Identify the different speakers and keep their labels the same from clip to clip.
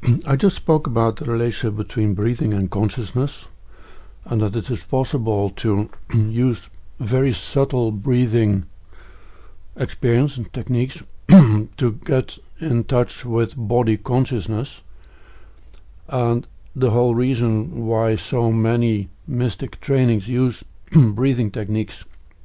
Speaker 1: I just spoke about the relationship between breathing and consciousness, and that it is possible to use very subtle breathing experience and techniques to get in touch with body consciousness. And the whole reason why so many mystic trainings use breathing techniques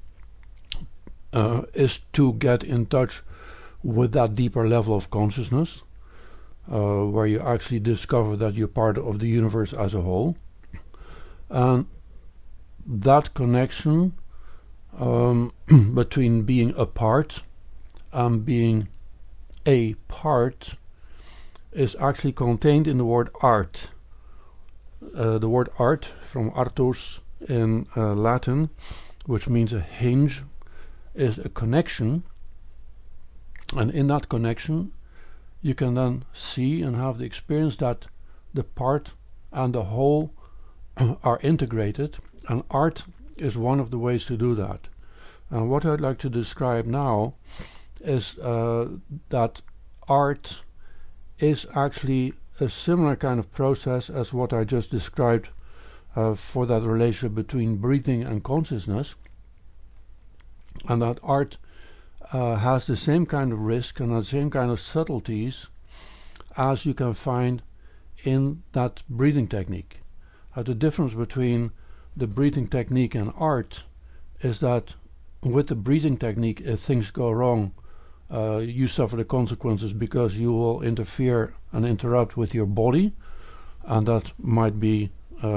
Speaker 1: is to get in touch with that deeper level of consciousness, where you actually discover that you're part of the universe as a whole. And that connection between being a part and being a part is actually contained in the word art. The word art, from artus in Latin, which means a hinge, is a connection, and in that connection you can then see and have the experience that the part and the whole are integrated, and art is one of the ways to do that. And what I'd like to describe now is that art is actually a similar kind of process as what I just described for that relationship between breathing and consciousness, and that art has the same kind of risk and the same kind of subtleties as you can find in that breathing technique. The difference between the breathing technique and art is that with the breathing technique, if things go wrong, you suffer the consequences because you will interfere and interrupt with your body, and that might be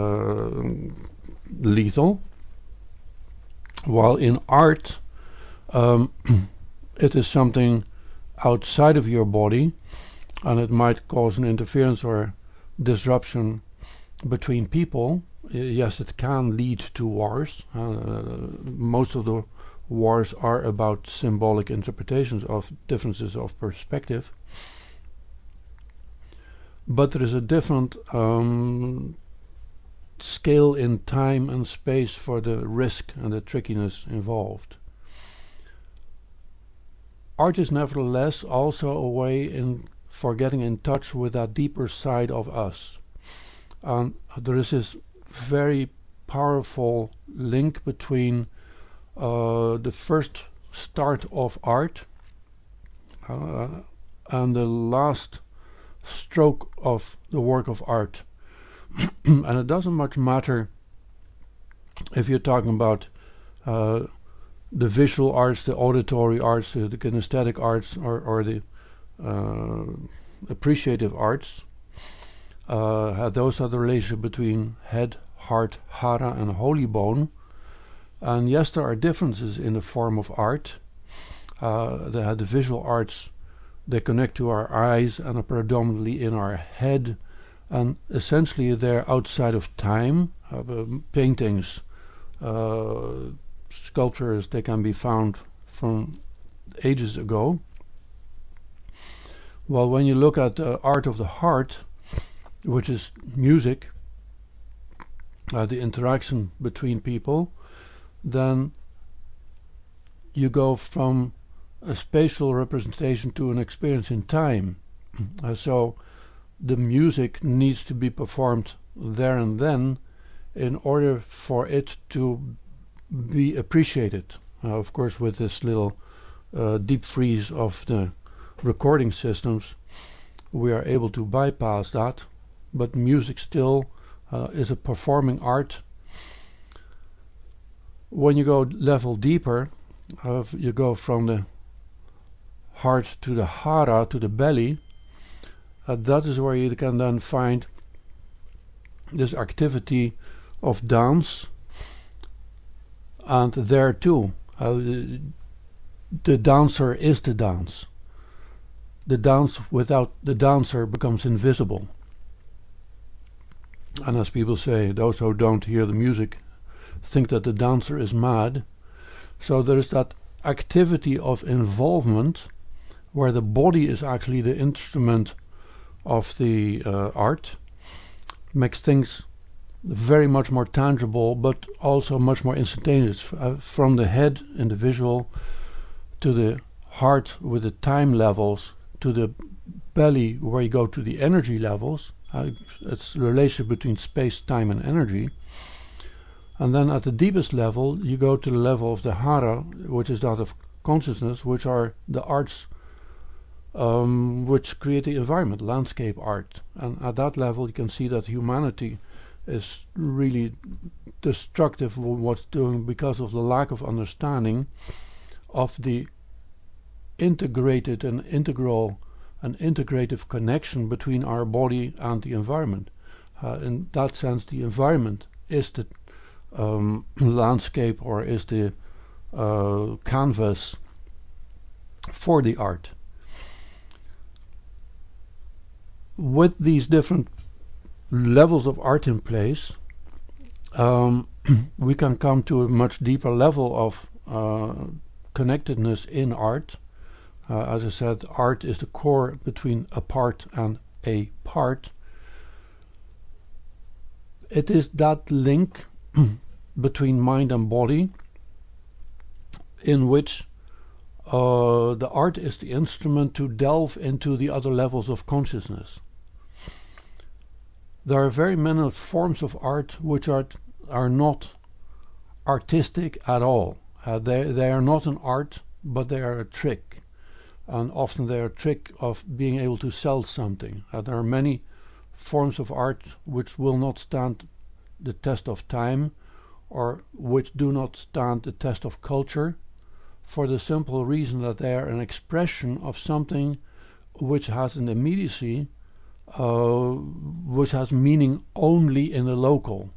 Speaker 1: lethal. While in art, it is something outside of your body, and it might cause an interference or disruption between people. Yes, it can lead to wars. Most of the wars are about symbolic interpretations of differences of perspective. But there is a different scale in time and space for the risk and the trickiness involved. Art is nevertheless also a way for getting in touch with that deeper side of us. And there is this very powerful link between the first start of art and the last stroke of the work of art. And it doesn't much matter if you're talking about the visual arts, the auditory arts, the kinesthetic arts, or the appreciative arts. Those are the relationship between head, heart, hara, and holy bone. And yes, there are differences in the form of art. The visual arts, they connect to our eyes and are predominantly in our head, and essentially they're outside of time. Paintings, sculptures, they can be found from ages ago. Well, when you look at the art of the heart, which is music, the interaction between people, then you go from a spatial representation to an experience in time. So the music needs to be performed there and then in order for it to be appreciated. Of course, with this little deep freeze of the recording systems, we are able to bypass that, but music still is a performing art. When you go level deeper, you go from the heart to the hara, to the belly. That is where you can then find this activity of dance, and there too the dancer is the dance. The dance without the dancer becomes invisible. And as people say, those who don't hear the music think that the dancer is mad. So there is that activity of involvement where the body is actually the instrument of the art, makes things very much more tangible, but also much more instantaneous. From the head in the visual to the heart with the time levels to the belly, where you go to the energy levels. It's the relationship between space, time, and energy. And then at the deepest level, you go to the level of the hara, which is that of consciousness, which are the arts which create the environment, landscape art. And at that level, you can see that humanity is really destructive of what's doing because of the lack of understanding of the integrated and integral and integrative connection between our body and the environment. In that sense, the environment is the landscape, or is the canvas for the art. With these different levels of art in place, we can come to a much deeper level of connectedness in art. As I said, art is the core between a part and a part. It is that link between mind and body in which the art is the instrument to delve into the other levels of consciousness. There are very many forms of art which are not artistic at all. They are not an art, but they are a trick. And often they are a trick of being able to sell something. There are many forms of art which will not stand the test of time, or which do not stand the test of culture, for the simple reason that they are an expression of something which has an immediacy, which has meaning only in the local.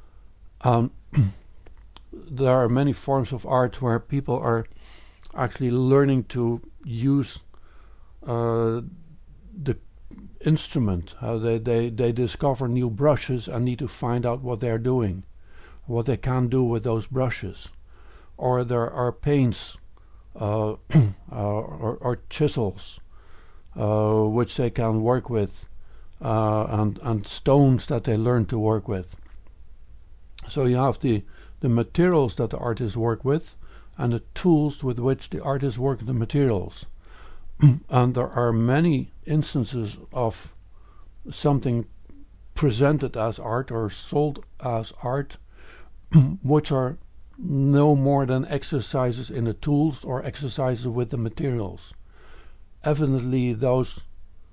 Speaker 1: There are many forms of art where people are actually learning to use the instrument. They discover new brushes and need to find out what they're doing, what they can do with those brushes. Or there are paints or chisels which they can work with, and stones that they learn to work with. So you have the materials that the artists work with, and the tools with which the artists work the materials. And there are many instances of something presented as art or sold as art which are no more than exercises in the tools or exercises with the materials. Evidently those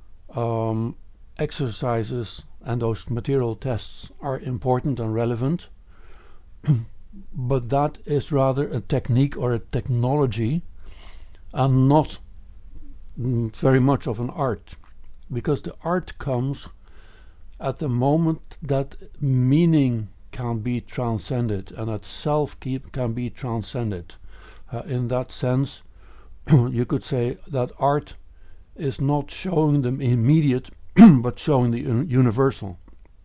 Speaker 1: exercises and those material tests are important and relevant, but that is rather a technique or a technology and not very much of an art, because the art comes at the moment that meaning can be transcended and that self can be transcended. In that sense, you could say that art is not showing the immediate but showing the universal.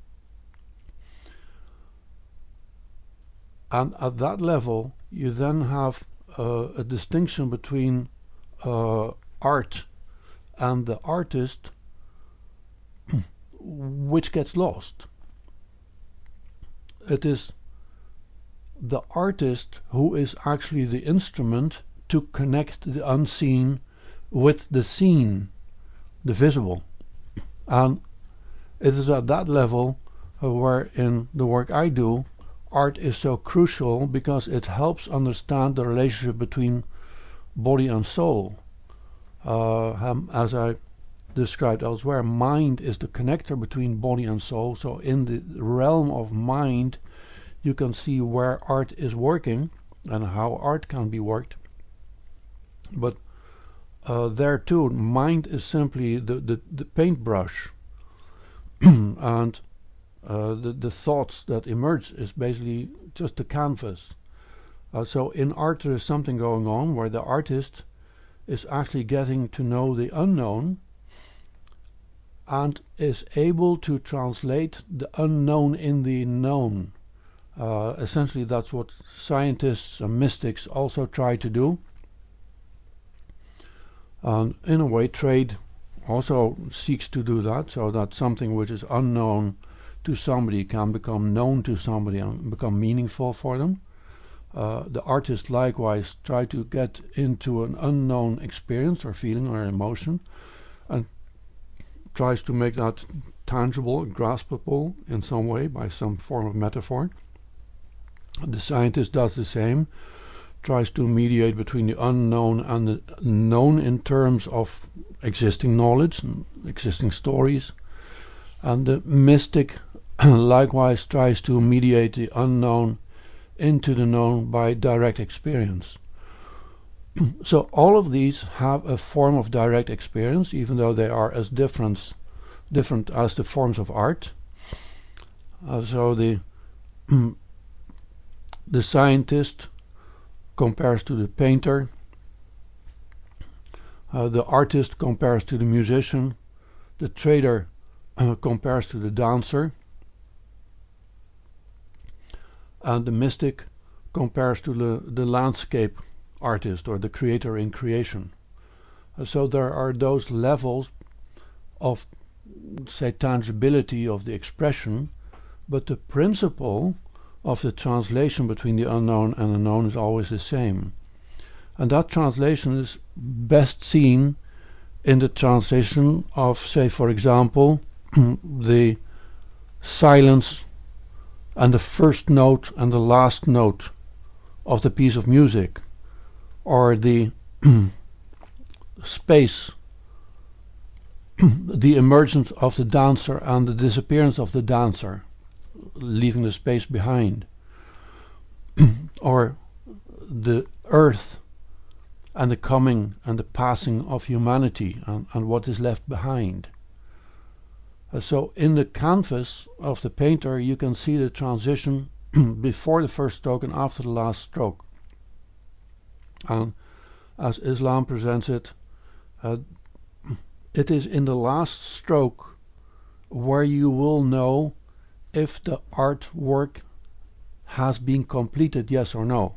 Speaker 1: And at that level, you then have a distinction between art and the artist, which gets lost. It is the artist who is actually the instrument to connect the unseen with the seen, the visible. And it is at that level where in the work I do, art is so crucial, because it helps understand the relationship between body and soul. As I described elsewhere, mind is the connector between body and soul. So in the realm of mind, you can see where art is working and how art can be worked. But there too, mind is simply the paintbrush, and the thoughts that emerge is basically just the canvas. So in art there is something going on where the artist is actually getting to know the unknown and is able to translate the unknown in the known. Essentially that's what scientists and mystics also try to do. And in a way trade also seeks to do that, so that something which is unknown to somebody can become known to somebody and become meaningful for them. The artists likewise try to get into an unknown experience or feeling or emotion and tries to make that tangible, graspable in some way by some form of metaphor. The scientist does the same, tries to mediate between the unknown and the known in terms of existing knowledge and existing stories. And the mystic likewise tries to mediate the unknown into the known by direct experience. So all of these have a form of direct experience, even though they are as different as the forms of art. So the scientist compares to the painter, the artist compares to the musician, the trader compares to the dancer, and the mystic compares to the landscape artist or the creator in creation. So there are those levels of, say, tangibility of the expression, but the principle of the translation between the unknown and the known is always the same. And that translation is best seen in the translation of, say, for example, the silence and the first note and the last note of the piece of music, or the space, the emergence of the dancer and the disappearance of the dancer, leaving the space behind, or the earth and the coming and the passing of humanity and what is left behind. So in the canvas of the painter you can see the transition before the first stroke and after the last stroke. And as Islam presents it, it is in the last stroke where you will know if the artwork has been completed, yes or no.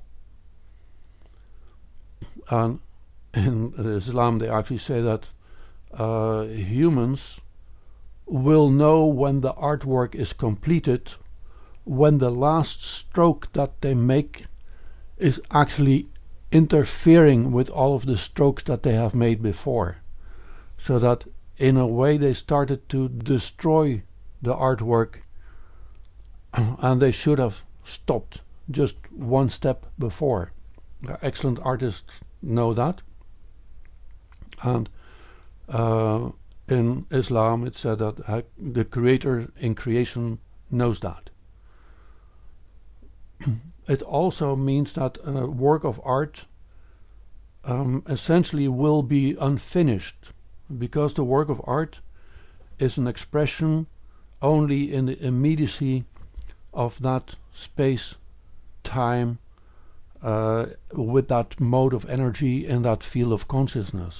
Speaker 1: And in Islam they actually say that humans will know when the artwork is completed when the last stroke that they make is actually interfering with all of the strokes that they have made before, so that in a way they started to destroy the artwork and they should have stopped just one step before. Excellent artists know that, and in Islam it said that the creator in creation knows that. It also means that a work of art essentially will be unfinished, because the work of art is an expression only in the immediacy of that space, time, with that mode of energy in that field of consciousness.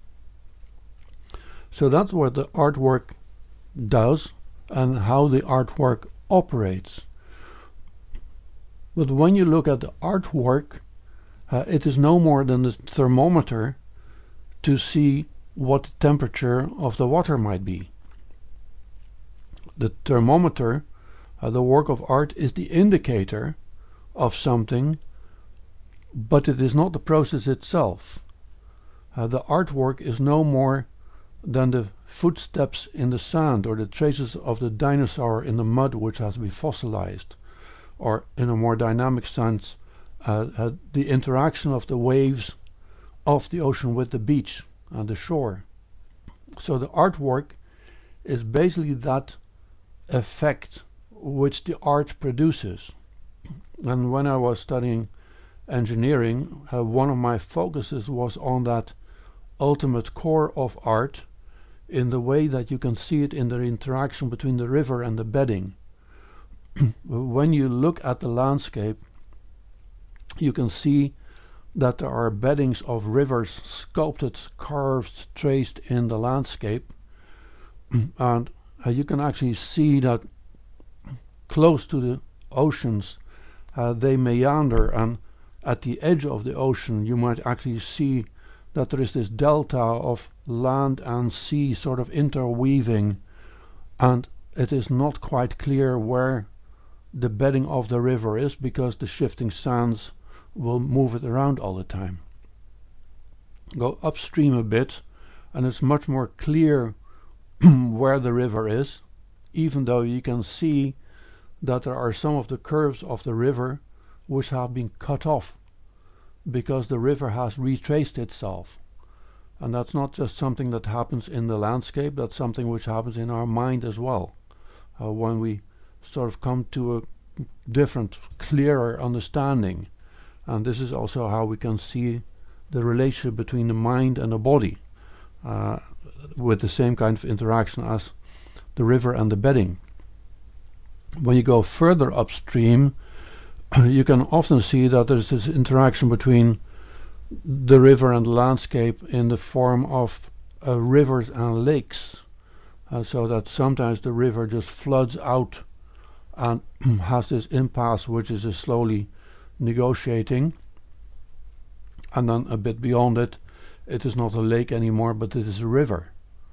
Speaker 1: So that's what the artwork does and how the artwork operates. But when you look at the artwork, it is no more than the thermometer to see what the temperature of the water might be. The thermometer, the work of art, is the indicator of something, but it is not the process itself. The artwork is no more than the footsteps in the sand or the traces of the dinosaur in the mud which has been fossilized, or in a more dynamic sense, the interaction of the waves of the ocean with the beach and the shore. So the artwork is basically that effect which the art produces. And when I was studying engineering, one of my focuses was on that ultimate core of art, in the way that you can see it in the interaction between the river and the bedding. When you look at the landscape, you can see that there are beddings of rivers sculpted, carved, traced in the landscape, and you can actually see that close to the oceans they meander, and at the edge of the ocean you might actually see that there is this delta of land and sea sort of interweaving, and it is not quite clear where the bedding of the river is, because the shifting sands will move it around all the time. Go upstream a bit and it's much more clear where the river is, even though you can see that there are some of the curves of the river which have been cut off because the river has retraced itself. And that's not just something that happens in the landscape, that's something which happens in our mind as well. When we sort of come to a different, clearer understanding. And this is also how we can see the relationship between the mind and the body, with the same kind of interaction as the river and the bedding. When you go further upstream, you can often see that there's this interaction between the river and the landscape in the form of rivers and lakes, so that sometimes the river just floods out and has this impasse which is slowly negotiating, and then a bit beyond it, it is not a lake anymore, but it is a river.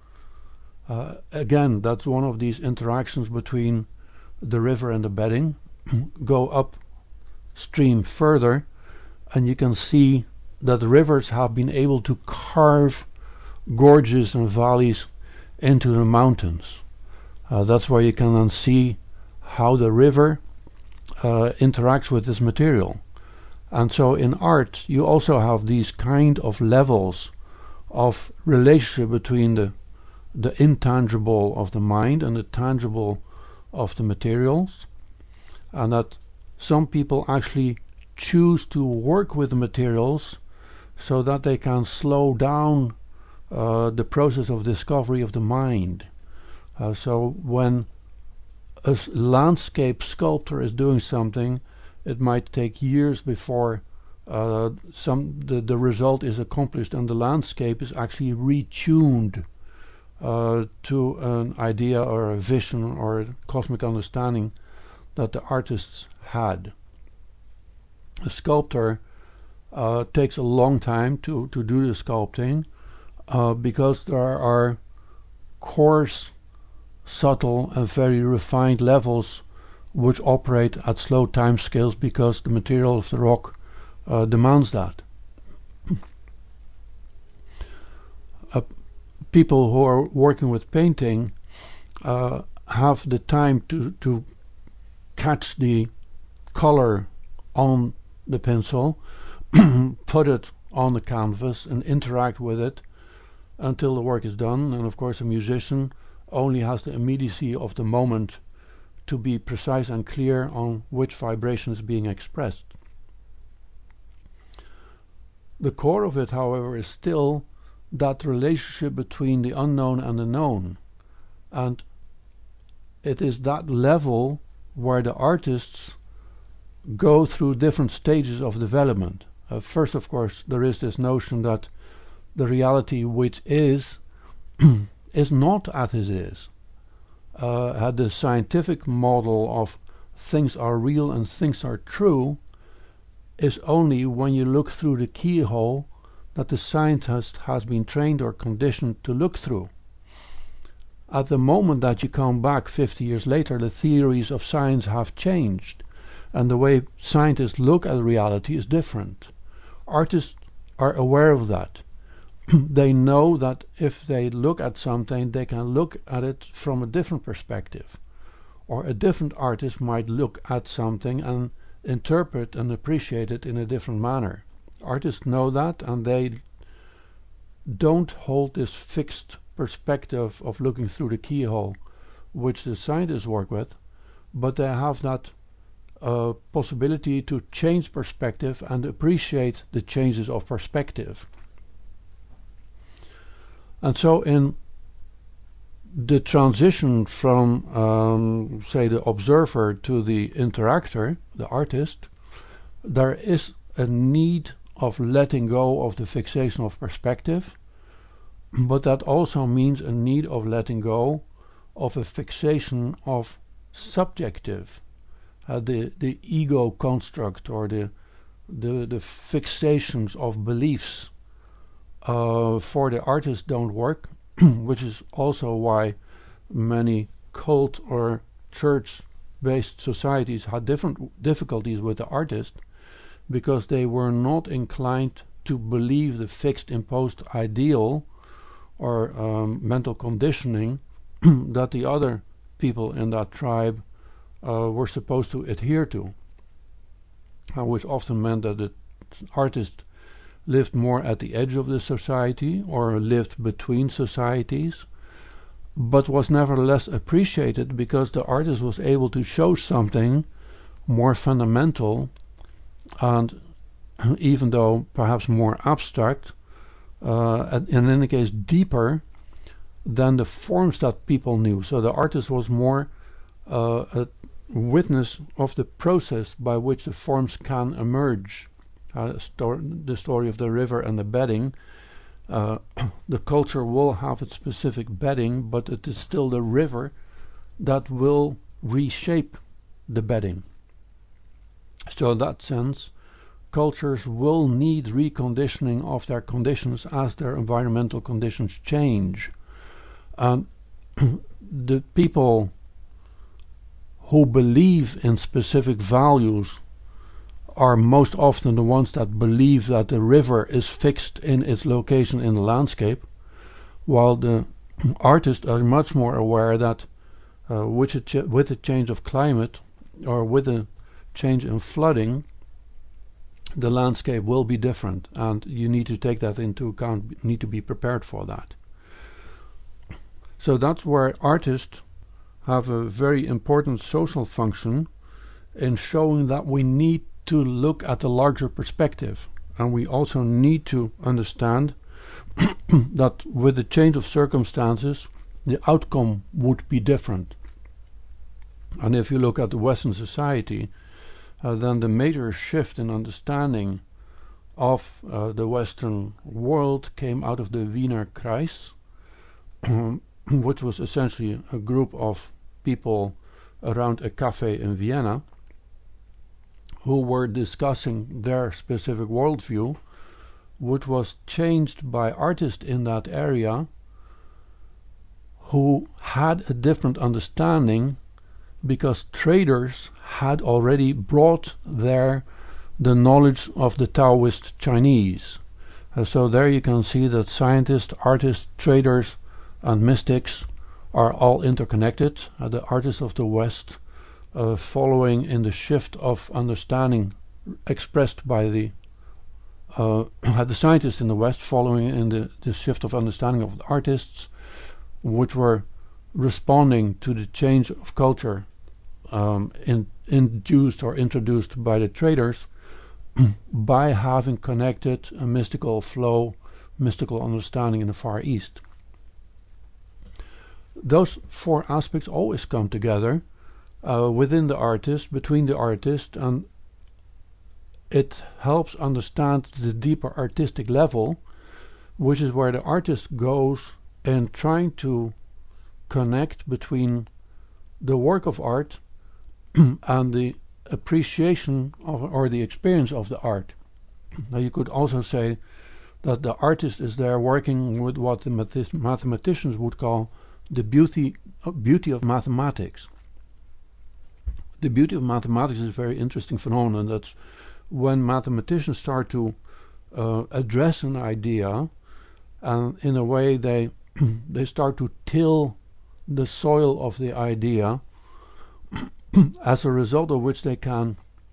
Speaker 1: Again, that's one of these interactions between the river and the bedding. Go upstream further, and you can see that the rivers have been able to carve gorges and valleys into the mountains. That's where you can then see how the river interacts with this material. And so in art you also have these kind of levels of relationship between the intangible of the mind and the tangible of the materials, and that some people actually choose to work with the materials so that they can slow down the process of discovery of the mind. So when a landscape sculptor is doing something, it might take years before the result is accomplished, and the landscape is actually retuned to an idea or a vision or a cosmic understanding that the artists had. A sculptor takes a long time to do the sculpting because there are coarse, subtle and very refined levels which operate at slow time scales because the material of the rock demands that. People who are working with painting have the time to catch the color on the pencil, put it on the canvas and interact with it until the work is done. And of course a musician only has the immediacy of the moment to be precise and clear on which vibration is being expressed. The core of it, however, is still that relationship between the unknown and the known, and it is that level where the artists go through different stages of development. First, of course, there is this notion that the reality which is is not as it is. The scientific model of things are real and things are true is only when you look through the keyhole that the scientist has been trained or conditioned to look through. At the moment that you come back 50 years later, the theories of science have changed, and the way scientists look at reality is different. Artists are aware of that. They know that if they look at something, they can look at it from a different perspective. Or a different artist might look at something and interpret and appreciate it in a different manner. Artists know that, and they don't hold this fixed perspective of looking through the keyhole which the scientists work with, but they have that possibility to change perspective and appreciate the changes of perspective. And so in the transition from, say, the observer to the interactor, the artist, there is a need of letting go of the fixation of perspective, but that also means a need of letting go of a fixation of subjective, the ego construct, or the fixations of beliefs for the artist don't work, which is also why many cult or church-based societies had different difficulties with the artist, because they were not inclined to believe the fixed imposed ideal or mental conditioning that the other people in that tribe were supposed to adhere to, which often meant that the artist lived more at the edge of the society or lived between societies, but was nevertheless appreciated because the artist was able to show something more fundamental and, even though perhaps more abstract, and in any case deeper than the forms that people knew. So the artist was more a witness of the process by which the forms can emerge. The story of the river and the bedding. The culture will have its specific bedding, but it is still the river that will reshape the bedding. So in that sense, cultures will need reconditioning of their conditions as their environmental conditions change. And the people who believe in specific values are most often the ones that believe that the river is fixed in its location in the landscape, while the artists are much more aware that with the change of climate or with the change in flooding, the landscape will be different, and you need to take that into account, need to be prepared for that. So that's where artists have a very important social function in showing that we need to look at the larger perspective, and we also need to understand that with the change of circumstances, the outcome would be different. And if you look at the Western society, then the major shift in understanding of the Western world came out of the Wiener Kreis, which was essentially a group of people around a cafe in Vienna who were discussing their specific worldview, which was changed by artists in that area who had a different understanding because traders had already brought there the knowledge of the Taoist Chinese. So there you can see that scientists, artists, traders and mystics are all interconnected. The artists of the West following in the shift of understanding expressed by the scientists in the West following in the shift of understanding of the artists, which were responding to the change of culture induced or introduced by the traders by having connected a mystical flow, mystical understanding in the Far East. Those four aspects always come together within the artist, between the artist, and it helps understand the deeper artistic level, which is where the artist goes in trying to connect between the work of art and the appreciation of or the experience of the art. Now you could also say that the artist is there working with what the mathematicians would call the beauty of mathematics. The beauty of mathematics is a very interesting phenomenon. That's when mathematicians start to address an idea, and in a way they start to till the soil of the idea, as a result of which they can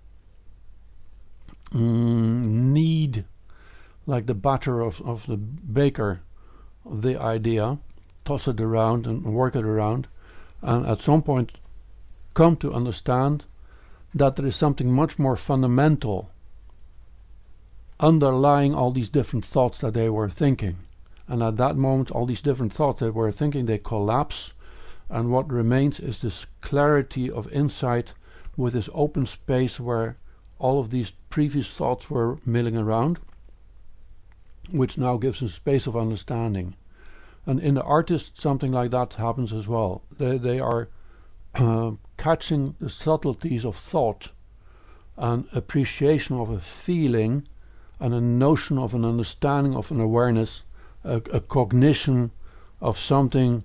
Speaker 1: knead, like the batter of the baker, the idea, toss it around and work it around, and at some point come to understand that there is something much more fundamental underlying all these different thoughts that they were thinking. And at that moment, all these different thoughts they were thinking, they collapse, and what remains is this clarity of insight with this open space where all of these previous thoughts were milling around, which now gives a space of understanding. And in the artist, something like that happens as well. They are catching the subtleties of thought and appreciation of a feeling and a notion of an understanding of an awareness, a cognition of something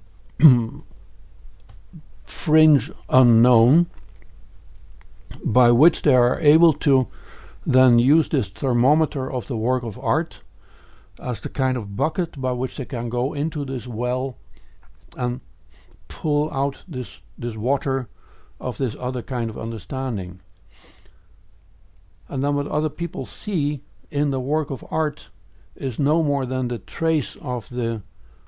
Speaker 1: fringe unknown, by which they are able to then use this thermometer of the work of art as the kind of bucket by which they can go into this well and pull out this water of this other kind of understanding. And then what other people see in the work of art is no more than the trace of the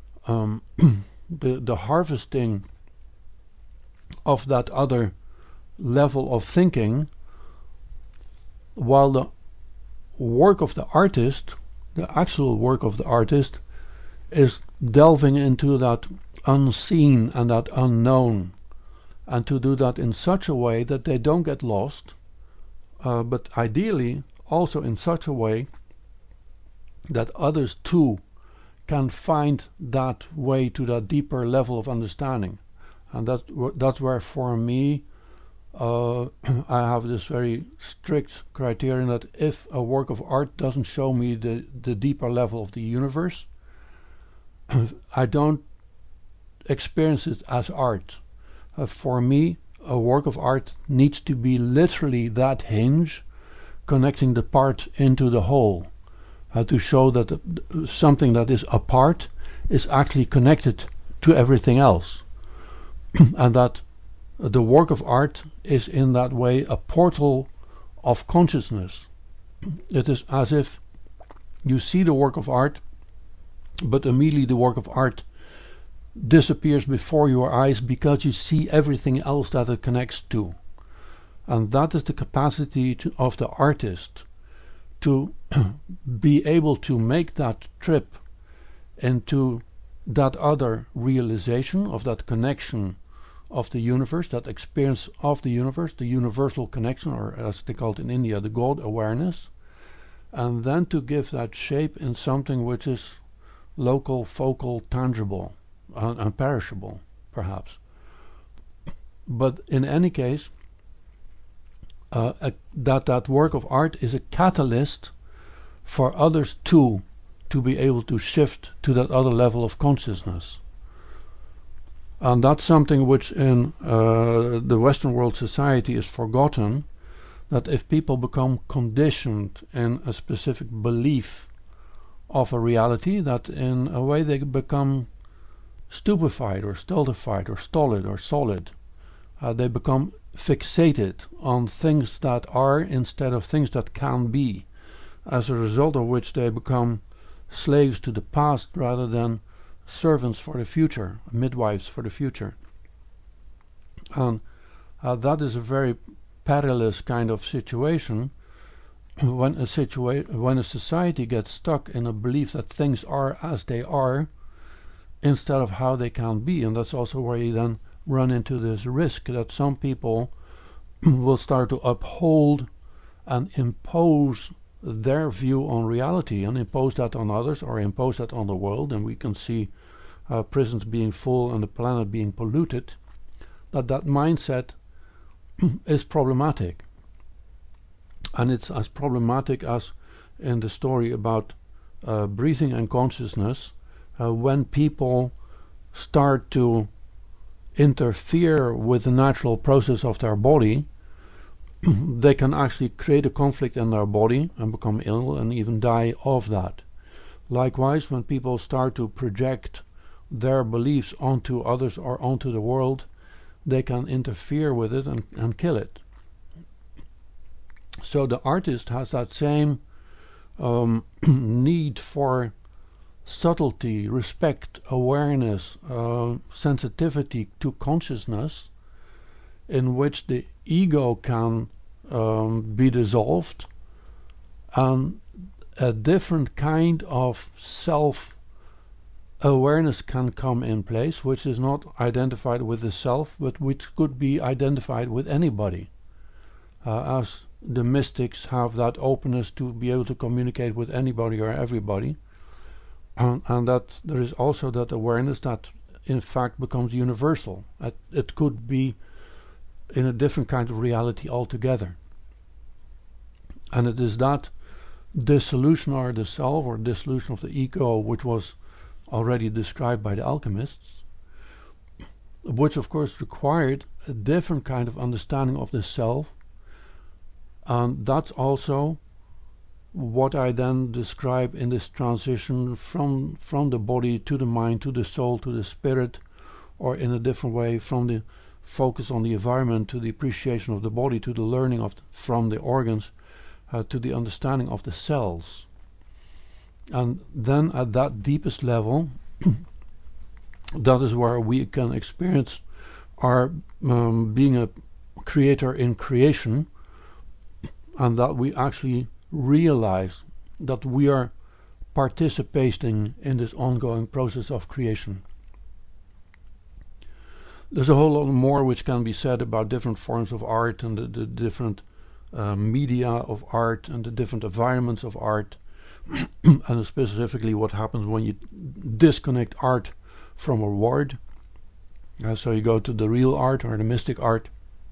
Speaker 1: the harvesting of that other level of thinking, while the work of the artist, the actual work of the artist, is delving into that unseen and that unknown, and to do that in such a way that they don't get lost, but ideally also in such a way that others too can find that way to that deeper level of understanding. And that's where, for me, I have this very strict criterion that if a work of art doesn't show me the deeper level of the universe, I don't experience it as art. For me, a work of art needs to be literally that hinge connecting the part into the whole, to show that something that is apart is actually connected to everything else. And that the work of art is in that way a portal of consciousness. It is as if you see the work of art, but immediately the work of art disappears before your eyes because you see everything else that it connects to. And that is the capacity of the artist to be able to make that trip into that other realization of that connection of the universe, that experience of the universe, the universal connection, or as they call it in India, the God awareness, and then to give that shape in something which is local, focal, tangible, and perishable, perhaps. But in any case, that work of art is a catalyst for others too to be able to shift to that other level of consciousness. And that's something which in the Western world society is forgotten, that if people become conditioned in a specific belief of a reality, that in a way they become stupefied or stultified or stolid or solid. They become fixated on things that are instead of things that can be, as a result of which they become slaves to the past rather than servants for the future, midwives for the future. And that is a very perilous kind of situation when a society gets stuck in a belief that things are as they are instead of how they can be. And that's also where you then run into this risk that some people will start to uphold and impose their view on reality and impose that on others or impose that on the world. And we can see prisons being full and the planet being polluted. That mindset is problematic. And it's as problematic as in the story about breathing and consciousness, when people start to interfere with the natural process of their body, they can actually create a conflict in their body and become ill and even die of that. Likewise, when people start to project their beliefs onto others or onto the world, they can interfere with it and kill it. So the artist has that same need for subtlety, respect, awareness, sensitivity to consciousness, in which the ego can be dissolved and a different kind of self-awareness can come in place, which is not identified with the self, but which could be identified with anybody. As the mystics have that openness to be able to communicate with anybody or everybody, and that there is also that awareness that in fact becomes universal. It could be in a different kind of reality altogether. And it is that dissolution or the self or dissolution of the ego, which was already described by the alchemists, which of course required a different kind of understanding of the self. And that's also what I then describe in this transition from the body to the mind, to the soul, to the spirit, or in a different way, from the focus on the environment to the appreciation of the body, to the learning of from the organs, to the understanding of the cells. And then at that deepest level, that is where we can experience our being a creator in creation, and that we actually realize that we are participating in this ongoing process of creation. There's a whole lot more which can be said about different forms of art and the different media of art and the different environments of art, and specifically what happens when you disconnect art from a word. So you go to the real art or the mystic art,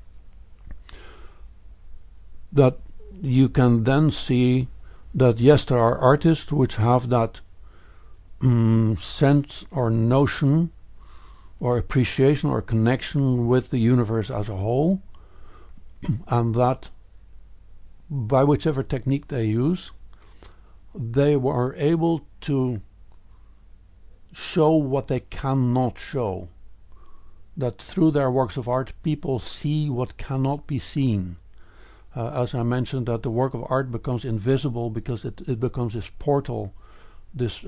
Speaker 1: that you can then see that yes, there are artists which have that sense or notion or appreciation or connection with the universe as a whole, and that by whichever technique they use, they were able to show what they cannot show. That through their works of art, people see what cannot be seen. As I mentioned, that the work of art becomes invisible because it becomes this portal, this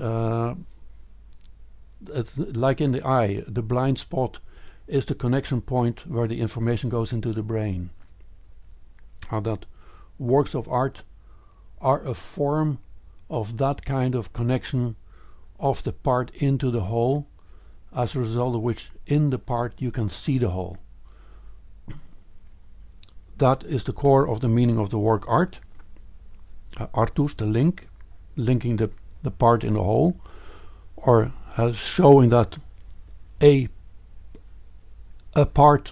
Speaker 1: like in the eye, the blind spot is the connection point where the information goes into the brain. That works of art are a form of that kind of connection of the part into the whole, as a result of which in the part you can see the whole. That is the core of the meaning of the word art. Artus, the link, linking the part in the whole, or showing that a part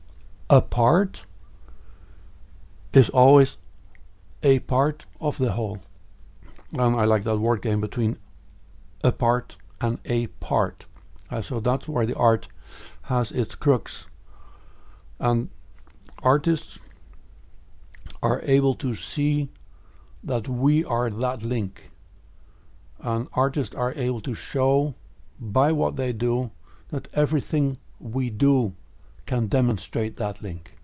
Speaker 1: is always a part of the whole. And I like that word game between a part and a part. So that's where the art has its crux. And artists are able to see that we are that link. And artists are able to show by what they do that everything we do can demonstrate that link.